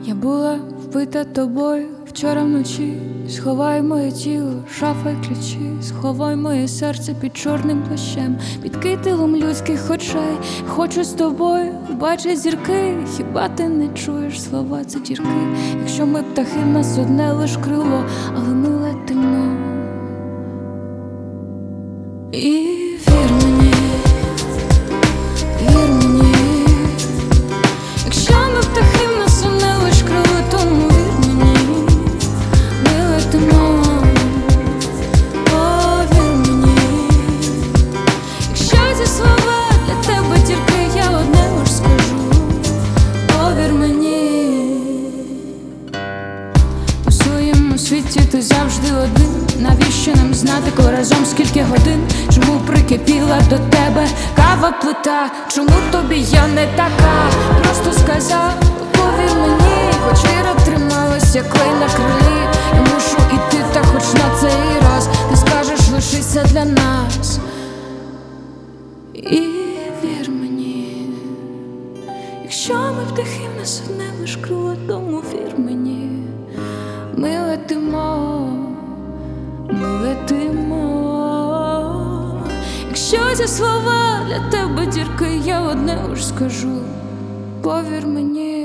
Я була вбита тобою вчора вночі. Сховай моє тіло, шафа й ключі. Сховай моє серце під чорним плащем, під кителом людських очей. Хочу з тобою бачити зірки. Хіба ти не чуєш слова, це дірки? Якщо ми птахи, в нас одне лиш крило, але ми летимо. І вір мені, вір мені. Якщо ми птахи, в нас одне лиш крило, тому вір мені, ми летимо. Повір мені. Якщо ці слова для тебе тільки, я одне лиш скажу. Повір мені. У своєму світі ти завжди один. Навіщо нам знати, коли разом скільки годин? Чому прикипіла до тебе кава плита? Чому тобі я не така? Просто сказав, повір мені. Хоч віра трималась, як клей на крилі. Я мушу іти, та хоч на цей раз ти скажеш, лишися для нас. І вір мені. Якщо ми птахи, в нас одне лиш крило, тому вір мені. Ми летимо, ми летимо. Якщо ці слова для тебе дірки, я одне лиш скажу. Повір мені.